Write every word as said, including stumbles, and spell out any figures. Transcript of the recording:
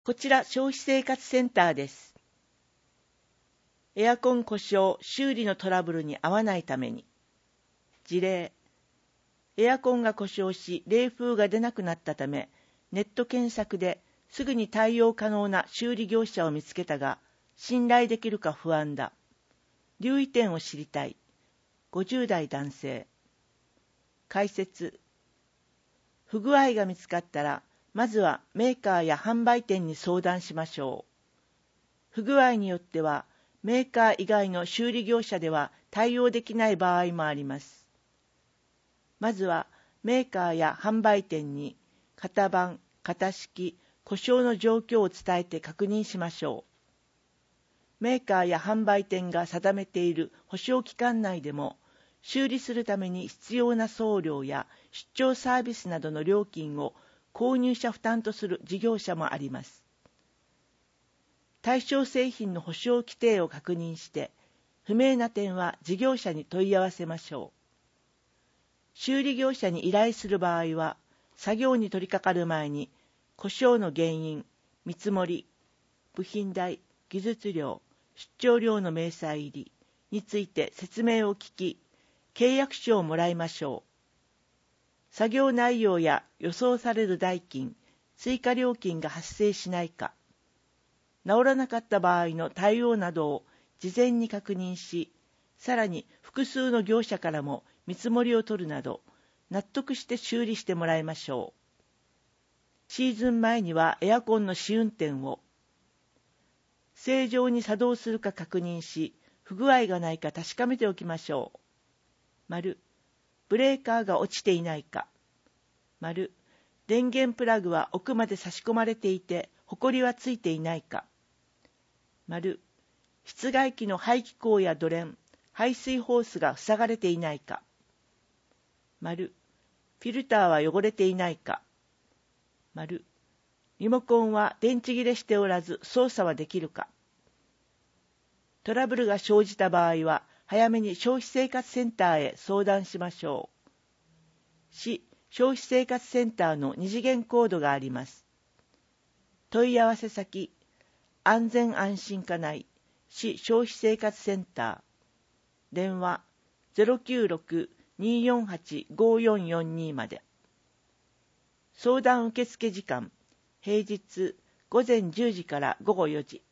こちら消費生活センターです。エアコン故障、修理のトラブルに合わないために。事例、エアコンが故障し冷風が出なくなったため、ネット検索ですぐに対応可能な修理業者を見つけたが、信頼できるか不安だ。留意点を知りたい。ごじゅう代男性。解説。不具合が見つかったら、まずはメーカーや販売店に相談しましょう。不具合によっては、メーカー以外の修理業者では対応できない場合もあります。まずはメーカーや販売店に型番、型式、故障の状況を伝えて確認しましょう。メーカーや販売店が定めている保証期間内でも、修理するために必要な送料や出張サービスなどの料金を購入者負担とする事業者もあります。対象製品の保証規定を確認して、不明な点は事業者に問い合わせましょう。修理業者に依頼する場合は、作業に取り掛かる前に、故障の原因、見積もり、部品代、技術料、出張料の明細入りについて説明を聞き、契約書をもらいましょう。作業内容や予想される代金、追加料金が発生しないか、治らなかった場合の対応などを事前に確認し、さらに複数の業者からも見積もりを取るなど、納得して修理してもらいましょう。シーズン前にはエアコンの試運転を、正常に作動するか確認し、不具合がないか確かめておきましょう。丸、ブレーカーが落ちていないか。丸、電源プラグは奥まで差し込まれていて、ホコリはついていないか。丸、室外機の排気口やドレン、排水ホースが塞がれていないか。丸、フィルターは汚れていないか。丸、リモコンは電池切れしておらず操作はできるか。トラブルが生じた場合は、早めに消費生活センターへ相談しましょう。市消費生活センターの二次元コードがあります。問い合わせ先、安全安心課内、市消費生活センター。電話 ゼロきゅうろく にーよんはち ごーよんよんに まで。相談受付時間、平日午前じゅうじから午後よじ。